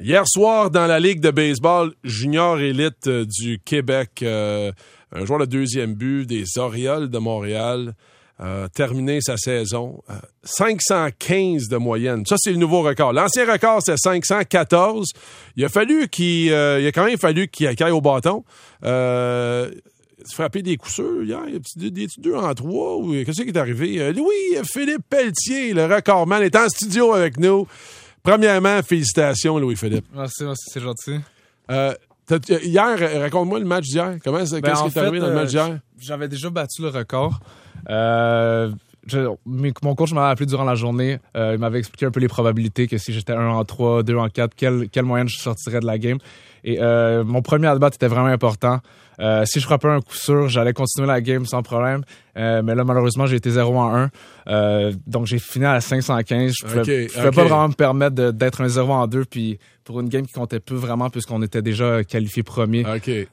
Hier soir, dans la Ligue de baseball junior élite du Québec, un joueur de deuxième but des Orioles de Montréal terminé sa saison. 515 de moyenne. Ça, c'est le nouveau record. L'ancien record, c'est 514. Il a quand même fallu qu'il aille au bâton. Frappé des coups sûrs hier. Des 2 en 3. Ou qu'est-ce qui est arrivé? Louis-Philippe Pelletier, le recordman, est en studio avec nous. Premièrement, félicitations, Louis-Philippe. Merci, c'est gentil. Hier, raconte-moi le match d'hier. Qu'est-ce qui est arrivé dans le match d'hier? J'avais déjà battu le record. Mon coach m'avait appelé durant la journée. Il m'avait expliqué un peu les probabilités que si j'étais 1 en 3, 2 en 4, quelle moyenne je sortirais de la game. Et mon premier at-bat était vraiment important. Si je frappais un coup sûr, j'allais continuer la game sans problème. Mais là, malheureusement, j'ai été 0 en 1. Donc, j'ai fini à 515. Je pouvais pas vraiment me permettre d'être un 0 en 2. Puis, pour une game qui comptait peu vraiment, puisqu'on était déjà qualifié premier.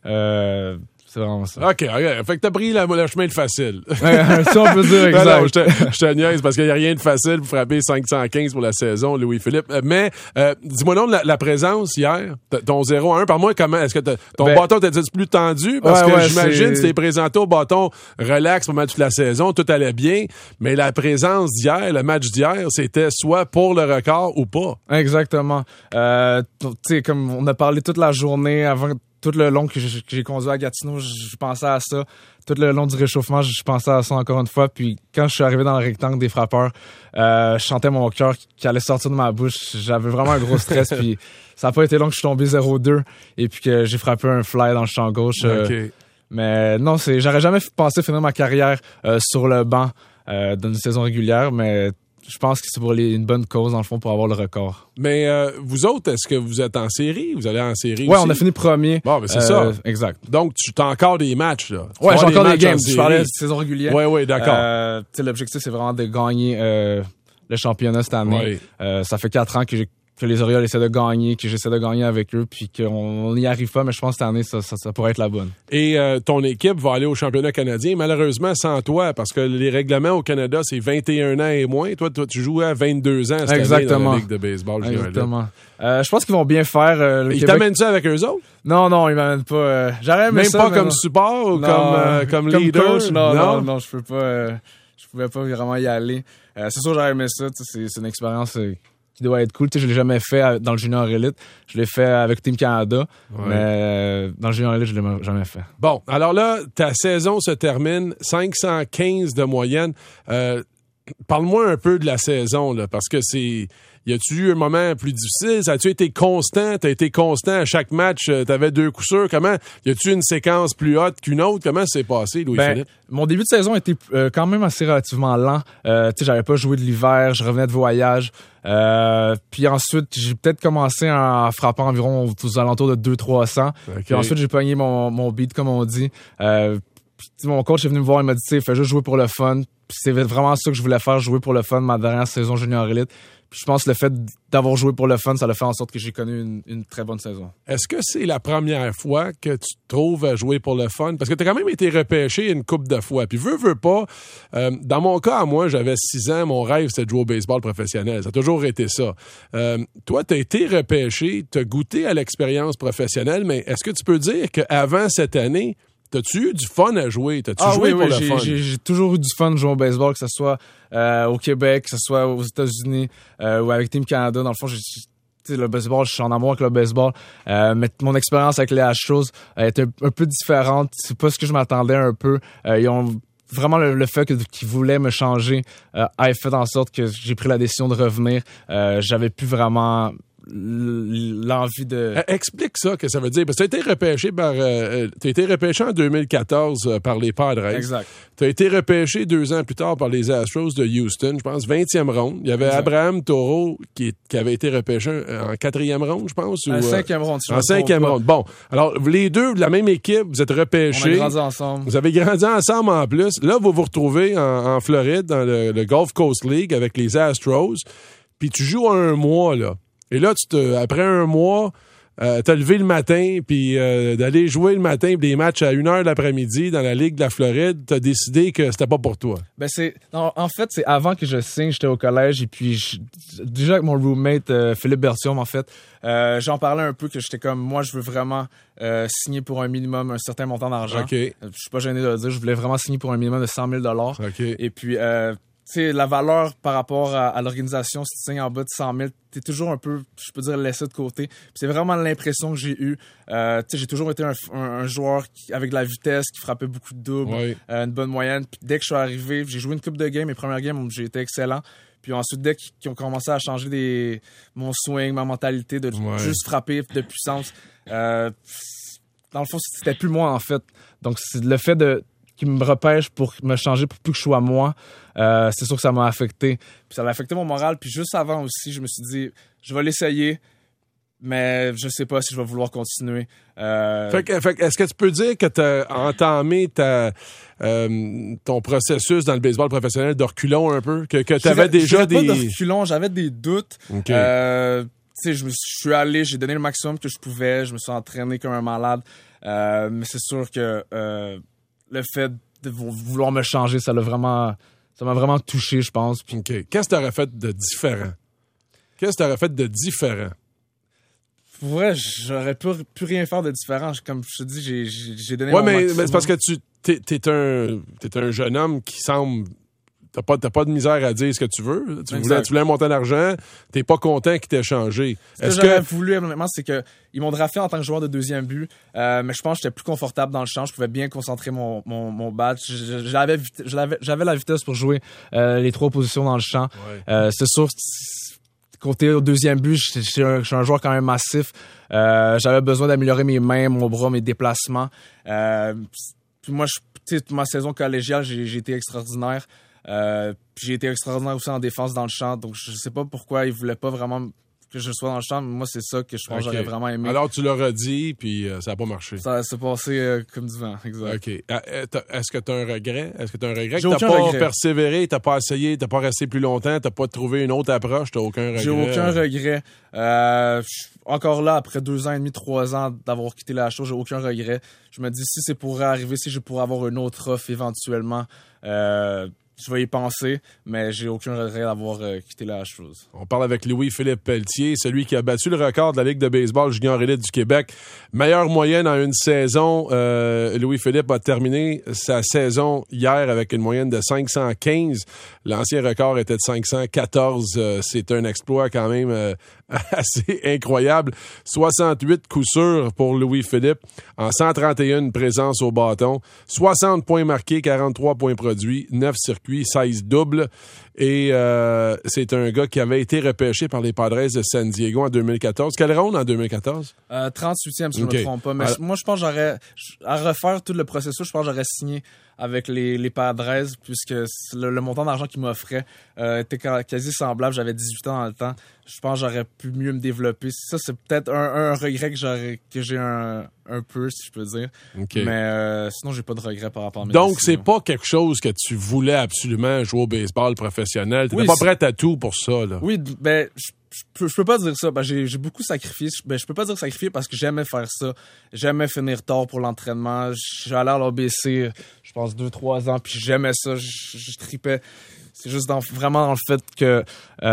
C'est vraiment ça. OK. Fait que t'as pris le chemin de facile. Si on peut dire, exact. Non, je te niaise parce qu'il n'y a rien de facile pour frapper 515 pour la saison, Louis-Philippe. Mais dis-moi donc la présence hier, ton 0-1. Parle-moi comment, est-ce que ton bâton était plus tendu? Parce que j'imagine que tu t'es présenté au bâton relax pendant toute la saison, tout allait bien. Mais la présence d'hier, le match d'hier, c'était soit pour le record ou pas. Exactement. Tu sais, comme on a parlé toute la journée avant... Tout le long que j'ai conduit à Gatineau, je pensais à ça. Tout le long du réchauffement, je pensais à ça encore une fois. Puis quand je suis arrivé dans le rectangle des frappeurs, je sentais mon cœur qui allait sortir de ma bouche. J'avais vraiment un gros stress. Puis ça n'a pas été long que je suis tombé 0-2 et puis que j'ai frappé un fly dans le champ gauche. Mais non, j'aurais jamais pensé finir ma carrière sur le banc d'une saison régulière, mais... Je pense que c'est pour une bonne cause, dans le fond, pour avoir le record. Mais vous autres, est-ce que vous êtes en série? Vous allez en série aussi? Oui, on a fini premier. Bon, ben c'est ça. Exact. Donc, tu as encore des matchs, là. Oui, j'ai encore des games. Je parlais de saison régulière. Oui, d'accord. L'objectif, c'est vraiment de gagner le championnat cette année. Ça fait 4 ans que les Orioles essaient de gagner, que j'essaie de gagner avec eux, puis qu'on n'y arrive pas, mais je pense que cette année, ça pourrait être la bonne. Et ton équipe va aller au championnat canadien, malheureusement sans toi, parce que les règlements au Canada, c'est 21 ans et moins. Toi tu joues à 22 ans cette année dans la Ligue de baseball. Exactement. Je pense qu'ils vont bien faire. Ils t'amènent ça avec eux autres? Non, ils m'amènent pas. J'aurais aimé ça. Même pas comme support ou comme leader? Coach, non, je peux pas. Je pouvais pas vraiment y aller. C'est sûr, j'aurais aimé ça. C'est une expérience... qui doit être cool. Tu sais, je l'ai jamais fait dans le junior élite. Je l'ai fait avec Team Canada, mais dans le junior élite, je l'ai jamais fait. Bon, alors là, ta saison se termine, 515 de moyenne. Parle-moi un peu de la saison, là, parce que y a-tu eu un moment plus difficile? Ça a-tu été constant? T'as été constant à chaque match? T'avais 2 coups sûrs? Comment? Y a-tu une séquence plus haute qu'une autre? Comment ça s'est passé, Louis-Philippe? Mon début de saison était quand même assez relativement lent. Tu sais, j'avais pas joué de l'hiver, je revenais de voyage. Puis ensuite, j'ai peut-être commencé en frappant environ aux alentours de 200-300. Puis ensuite, j'ai pogné mon beat, comme on dit. Puis mon coach est venu me voir, il m'a dit, tu sais, fais juste jouer pour le fun. Puis c'est vraiment ça que je voulais faire, jouer pour le fun ma dernière saison junior élite. Puis je pense que le fait d'avoir joué pour le fun, ça a fait en sorte que j'ai connu une très bonne saison. Est-ce que c'est la première fois que tu te trouves à jouer pour le fun? Parce que tu as quand même été repêché une couple de fois. Puis veux pas. Dans mon cas, moi, j'avais 6 ans. Mon rêve, c'était de jouer au baseball professionnel. Ça a toujours été ça. Toi, tu as été repêché, tu as goûté à l'expérience professionnelle, mais est-ce que tu peux dire qu'avant cette année, t'as-tu eu du fun à jouer? T'as-tu joué pour le fun? J'ai toujours eu du fun de jouer au baseball, que ce soit au Québec, que ce soit aux États-Unis ou avec Team Canada. Dans le fond, le baseball, je suis en amour avec le baseball. Mais mon expérience avec les Astros était un peu différente. C'est pas ce que je m'attendais un peu. Ils ont vraiment le fait qu'ils voulaient me changer a fait en sorte que j'ai pris la décision de revenir. J'avais plus vraiment... l'envie de... Explique ça, que ça veut dire. Parce que tu as été repêché en 2014 par les Padres. Exact. Tu as été repêché 2 ans plus tard par les Astros de Houston, je pense, 20e ronde. Il y avait Abraham Toro qui avait été repêché en 4e ronde, je pense. En 5e ronde. En 5e ronde. Bon. Alors, les deux, la même équipe, vous êtes repêchés. On a grandi ensemble. Vous avez grandi ensemble en plus. Là, vous vous retrouvez en Floride, dans le Gulf Coast League avec les Astros. Puis tu joues 1 mois, là. Et là, après 1 mois, te lever le matin, puis d'aller jouer le matin, puis des matchs à 1h de l'après-midi dans la Ligue de la Floride, t'as décidé que c'était pas pour toi? Ben en fait, c'est avant que je signe, j'étais au collège, et puis déjà avec mon roommate, Philippe Bertium, en fait, j'en parlais un peu que j'étais comme, moi, je veux vraiment signer pour un minimum, un certain montant d'argent. Okay. Je suis pas gêné de le dire, je voulais vraiment signer pour un minimum de 100 000 $. Okay. Et puis, tu sais, la valeur par rapport à l'organisation, si tu signes en bas de 100 000, t'es toujours un peu, je peux dire, laissé de côté. Puis c'est vraiment l'impression que j'ai eue. Tu sais, j'ai toujours été un joueur avec de la vitesse, qui frappait beaucoup de doubles, oui. Une bonne moyenne. Puis dès que je suis arrivé, j'ai joué une couple de games, mes premières games, j'ai été excellent. Puis ensuite, dès qu'ils ont commencé à changer mon swing, ma mentalité de juste frapper de puissance, dans le fond, c'était plus moi, en fait. Donc, c'est le fait qui me repêche pour me changer pour plus que je sois moi, c'est sûr que ça m'a affecté. Puis ça a affecté mon moral. Puis juste avant aussi, je me suis dit, je vais l'essayer, mais je sais pas si je vais vouloir continuer. Fait que, est-ce que tu peux dire que tu as entamé ton processus dans le baseball professionnel de reculons un peu? Que tu avais déjà des... Pas de reculons, j'avais des doutes. Okay. Tu sais, je suis allé, j'ai donné le maximum que je pouvais, je me suis entraîné comme un malade. Mais c'est sûr que le fait de vouloir me changer, ça m'a vraiment touché, je pense. Puis... OK. Qu'est-ce que tu aurais fait de différent? Pour vrai, j'aurais pu rien faire de différent. Comme je te dis, j'ai donné mon maximum. Mais c'est parce que t'es un jeune homme qui semble... T'as pas de misère à dire ce que tu veux. Tu voulais un montant d'argent, t'es pas content qu'il t'ait changé. Ce que j'aurais voulu, honnêtement, c'est qu'ils m'ont drafté en tant que joueur de deuxième but, mais je pense que j'étais plus confortable dans le champ. Je pouvais bien concentrer mon bat. J'avais la vitesse pour jouer les 3 positions dans le champ. Ouais. C'est sûr, côté au deuxième but, je suis un joueur quand même massif. J'avais besoin d'améliorer mes mains, mon bras, mes déplacements. Puis moi, ma saison collégiale, j'ai été extraordinaire. Puis j'ai été extraordinaire aussi en défense dans le champ, donc je sais pas pourquoi ils voulaient pas vraiment que je sois dans le champ, mais moi c'est ça que je pense que j'aurais vraiment aimé. Alors tu l'auras dit, puis ça a pas marché. Ça s'est passé comme du vent, exact. OK. Est-ce que tu as un regret? Est-ce que tu as un regret que t'as pas persévéré, t'as pas essayé, t'as pas resté plus longtemps, t'as pas trouvé une autre approche, t'as aucun regret? J'ai aucun regret. Encore là, après 2 ans et demi, 3 ans d'avoir quitté la chose, j'ai aucun regret. Je me dis, si c'est pour arriver, si je pourrais avoir une autre offre éventuellement, je vais y penser, mais j'ai aucun regret d'avoir quitté la chose. On parle avec Louis-Philippe Pelletier, celui qui a battu le record de la Ligue de baseball junior élite du Québec. Meilleure moyenne en une saison. Louis-Philippe a terminé sa saison hier avec une moyenne de 515. L'ancien record était de 514. C'est un exploit quand même assez incroyable. 68 coups sûrs pour Louis-Philippe en 131 présences au bâton. 60 points marqués, 43 points produits, 9 circuits, 16 doubles. Et c'est un gars qui avait été repêché par les Padres de San Diego en 2014. Quelle ronde en 2014? 38e, si je ne me trompe pas. Mais moi, je pense que à refaire tout le processus, je pense que j'aurais signé avec les Padres, puisque le montant d'argent qu'ils m'offraient était quasi semblable. J'avais 18 ans dans le temps. Je pense que j'aurais pu mieux me développer. Ça, c'est peut-être un regret que j'ai un peu, si je peux dire. Okay. Mais sinon, j'ai pas de regret par rapport à mes Donc, décisions. c'est pas quelque chose que tu voulais absolument jouer au baseball professionnel. T'étais pas prête à tout pour ça, là. Oui, ben, je peux pas dire ça. Ben, j'ai beaucoup sacrifié. Ben, je peux pas dire sacrifier parce que j'aimais faire ça. J'aimais finir tard pour l'entraînement. J'allais à l'ABC, je pense, 2-3 ans, puis j'aimais ça. Je tripais. C'est juste vraiment dans le fait que,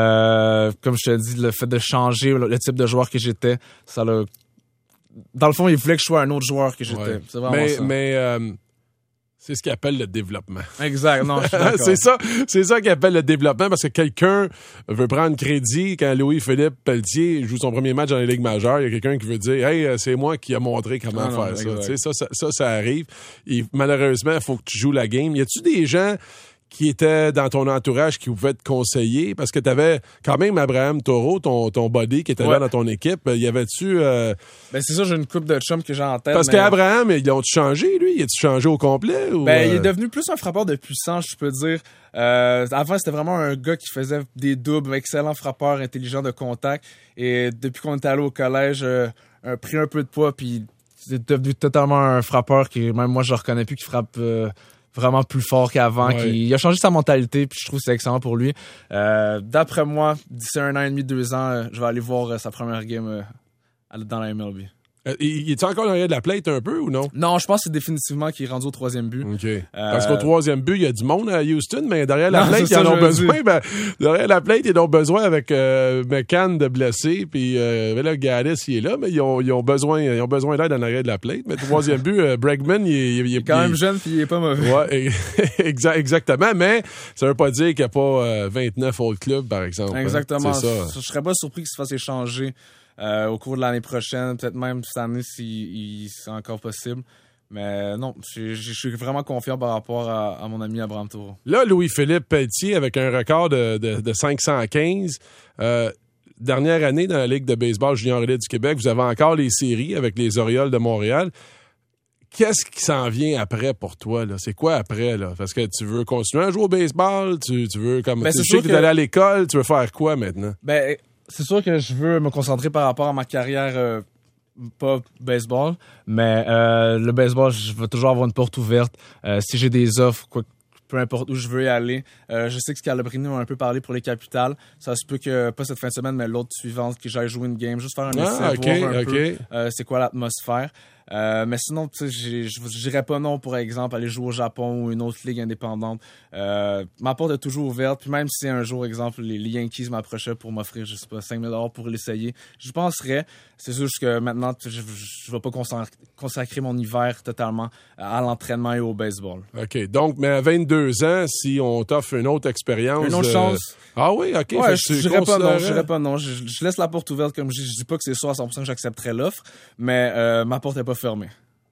comme je te dis, le fait de changer le type de joueur que j'étais, ça l'a... Dans le fond, il voulait que je sois un autre joueur que j'étais. Ouais. C'est vraiment ça. Mais c'est ce qu'il appelle le développement. Exact, non, je suis d'accord. c'est ça qu'il appelle le développement, parce que quelqu'un veut prendre crédit quand Louis-Philippe Pelletier joue son premier match dans les ligues majeures. Il y a quelqu'un qui veut dire « Hey, c'est moi qui a montré comment faire ça. » Tu sais, ça arrive. Et malheureusement, il faut que tu joues la game. Y a-tu des gens qui étaient dans ton entourage qui pouvaient te conseiller? Parce que t'avais quand même Abraham Taureau, ton buddy, qui était là dans ton équipe. Y avait-tu... Ben c'est ça, j'ai une coupe de chums que j'ai en tête. Parce qu'Abraham, ils l'ont changé, lui? Il a-tu changé au complet? Ou... Ben, il est devenu plus un frappeur de puissance, je peux dire. Avant, c'était vraiment un gars qui faisait des doubles, excellent frappeur, intelligent de contact. Et depuis qu'on est allé au collège, a pris un peu de poids, puis c'est devenu totalement un frappeur qui, même moi, je le reconnais plus, qui frappe... vraiment plus fort qu'avant. Ouais. Il a changé sa mentalité, puis je trouve que c'est excellent pour lui. D'après moi, d'ici 1 an et demi, 2 ans, je vais aller voir sa première game dans la MLB. Il est encore derrière de la plate un peu ou non? Non, je pense que c'est définitivement qu'il est rendu au 3e but. OK. Parce qu'au 3e but, il y a du monde à Houston, mais derrière la plate, ils en ont besoin. Ben, derrière la plate, ils ont besoin avec McCann de blessé, puis là, Gaddis, il est là, mais ils ont besoin d'aide en arrière de la plate. Mais 3e but, Bregman, il est quand même jeune, puis il est pas mauvais. Ouais, exactement, mais ça veut pas dire qu'il n'y a pas 29 autres clubs, par exemple. Exactement. Hein? C'est ça. Je serais pas surpris qu'il se fasse échanger au cours de l'année prochaine, peut-être même cette année si c'est encore possible. Mais non, je suis vraiment confiant par rapport à mon ami Abraham Taureau. Là, Louis-Philippe Pelletier, avec un record de 515, dernière année dans la Ligue de baseball junior élite du Québec, vous avez encore les séries avec les Orioles de Montréal. Qu'est-ce qui s'en vient après pour toi, là? C'est quoi après, là? Parce que tu veux continuer à jouer au baseball? Tu veux comme... Ben, tu sais que d'aller à l'école, tu veux faire quoi maintenant? Ben, c'est sûr que je veux me concentrer par rapport à ma carrière, pas baseball, mais le baseball, je vais toujours avoir une porte ouverte. Si j'ai des offres, peu importe où je veux y aller. Je sais que Scalabrini m'a un peu parlé pour les Capitales. Ça se peut que, pas cette fin de semaine, mais l'autre suivante, que j'aille jouer une game, juste faire un essai, voir un peu c'est quoi l'atmosphère. Mais sinon, tu sais, je dirais pas non, pour exemple, aller jouer au Japon ou une autre ligue indépendante. Ma porte est toujours ouverte. Puis même si un jour, exemple, les Yankees m'approchaient pour m'offrir, je sais pas, 5 000 $ pour l'essayer, je penserais. C'est juste que maintenant, je vais pas consacrer mon hiver totalement à l'entraînement et au baseball. OK. Donc, mais à 22 ans, si on t'offre une autre expérience... Une autre chance. Ah oui? OK. Ouais, je dirais pas non. Je laisse la porte ouverte, comme je dis pas que c'est sûr à 100% que j'accepterais l'offre, mais ma porte est pas fermée.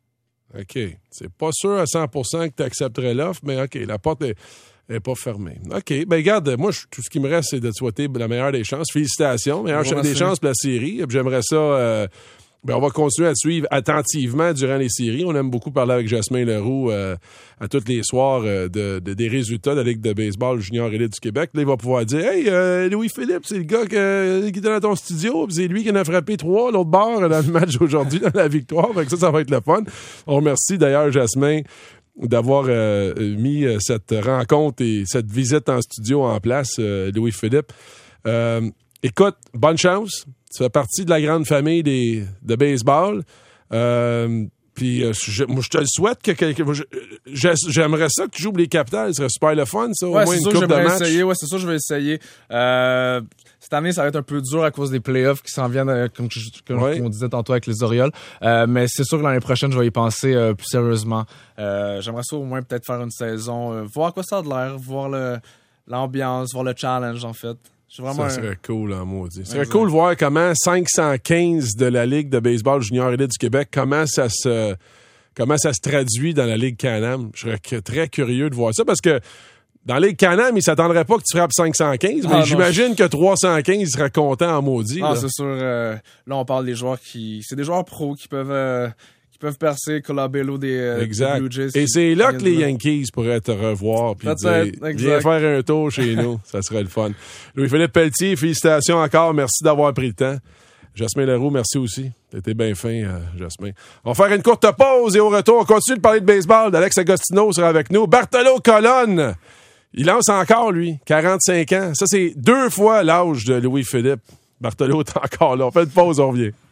OK. C'est pas sûr à 100% que tu accepterais l'offre, mais OK, la porte est pas fermée. OK. Ben regarde, moi, tout ce qui me reste, c'est de te souhaiter la meilleure des chances. Félicitations. Meilleure des chances pour la série. J'aimerais ça... on va continuer à te suivre attentivement durant les séries. On aime beaucoup parler avec Jasmin Leroux à tous les soirs des résultats de la Ligue de baseball junior élite du Québec. Là, il va pouvoir dire « Hey, Louis-Philippe, c'est le gars qui était dans ton studio, puis c'est lui qui en a frappé 3 l'autre bord dans le match aujourd'hui, dans la victoire. » Fait que ça va être le fun. On remercie d'ailleurs Jasmin d'avoir mis cette rencontre et cette visite en studio en place, Louis-Philippe. Écoute, bonne chance. Tu fais partie de la grande famille de baseball. Puis moi, je te le souhaite j'aimerais ça que tu joues pour les Capitales. Ce serait super le fun, ça, au moins une coupe de match. C'est sûr, je vais essayer. Cette année, ça va être un peu dur à cause des playoffs qui s'en viennent, comme on disait tantôt avec les Orioles. Mais c'est sûr que l'année prochaine, je vais y penser plus sérieusement. J'aimerais ça au moins peut-être faire une saison, voir à quoi ça a de l'air, voir l'ambiance, voir le challenge, en fait. Ça serait cool, en maudit. Ce serait cool de voir comment 515 de la Ligue de baseball junior élite du Québec, comment ça se traduit dans la Ligue Can-Am. Je serais très curieux de voir ça parce que dans la Ligue Can-Am, ils s'attendraient pas que tu frappes 515, mais j'imagine que 315, ils seraient contents en maudit. Ah, c'est sûr. Là, on parle des joueurs c'est des joueurs pros qui peuvent percer Colabello des Blue Jays. Et c'est là que les Yankees pourraient te revoir puis dire viens faire un tour chez nous. Ça serait le fun. Louis-Philippe Pelletier, félicitations encore. Merci d'avoir pris le temps. Jasmin Leroux, merci aussi. T'étais bien fin, Jasmin. On va faire une courte pause et au retour, on continue de parler de baseball. Alex Agostino sera avec nous. Bartolo Colonne, il lance encore, lui, 45 ans. Ça, c'est 2 fois l'âge de Louis-Philippe. Bartolo est encore là. On fait une pause, on revient.